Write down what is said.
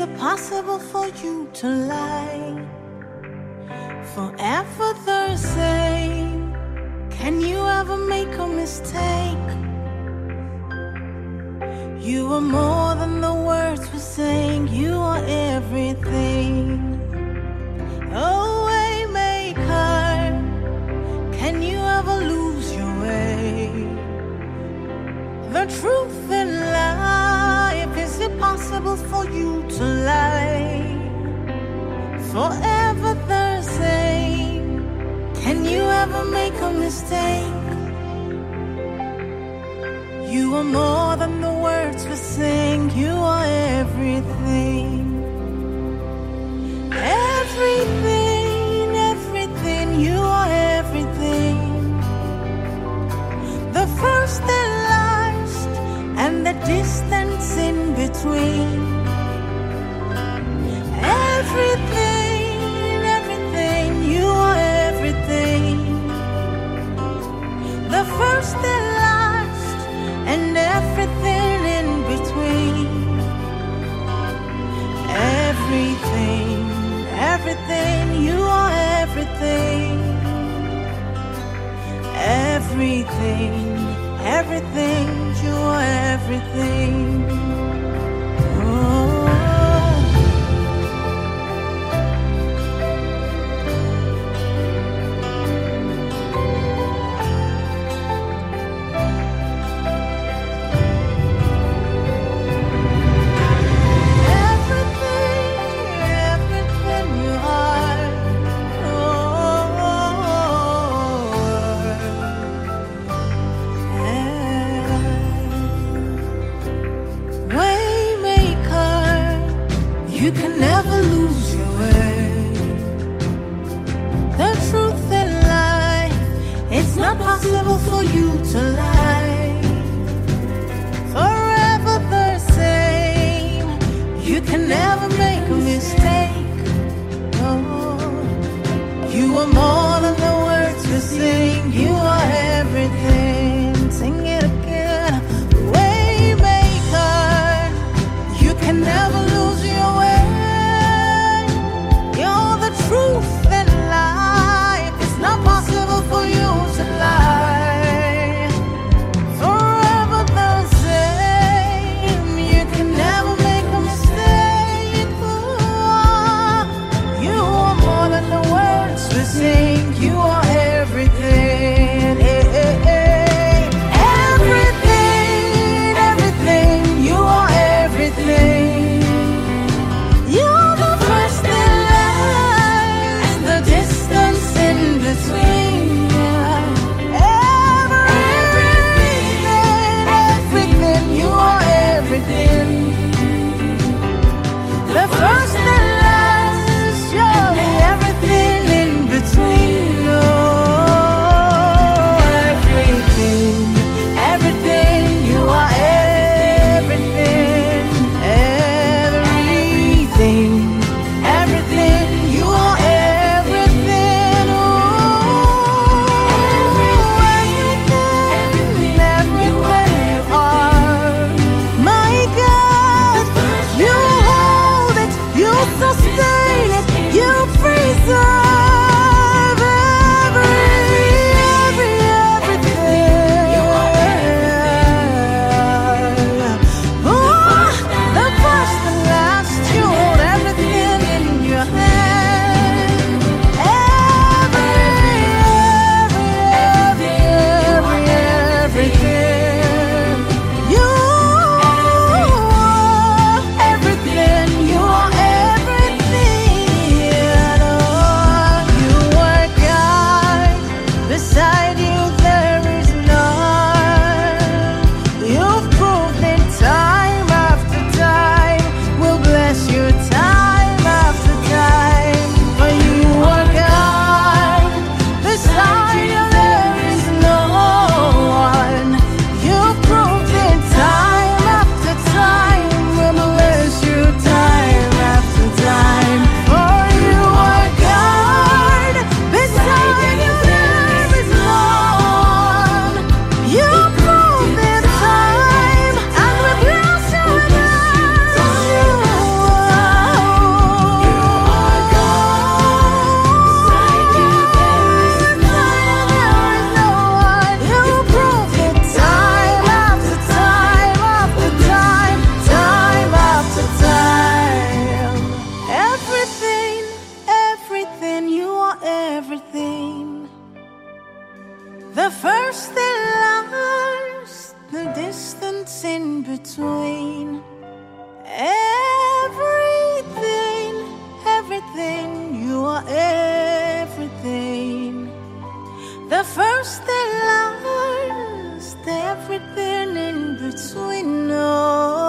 it possible for you to lie forever the same? Can you ever make a mistake? You are more than the words we're saying. You are everything. Oh, waymaker, can you ever lose your way? The truth in life, is it possible for you to lie forever the same? Can you ever make a mistake? You are more than the words we sing. You are everything. Everything, everything. You are everything. The first and last, and the distance in between. Everything, everything. You are everything. The first and last, and everything in between. Everything, everything. You are everything. Everything, everything. You are everything. Oh. You can never lose your way. The truth in life, it's not possible for you to lie forever the same. You can never make a mistake. Oh, you are more than the words we sing. You are everything. Sing it again. Waymaker, you can never lose your way. Truth and life, it's not possible for you to lie forever the same. You can never make a mistake. You are more than the words we sing. You are everything. Everything, everything. You are everything. You're the first and last, the distance in between. The first, the last, the distance in between. Everything, everything, you are everything. The first, the last, everything in between. Oh.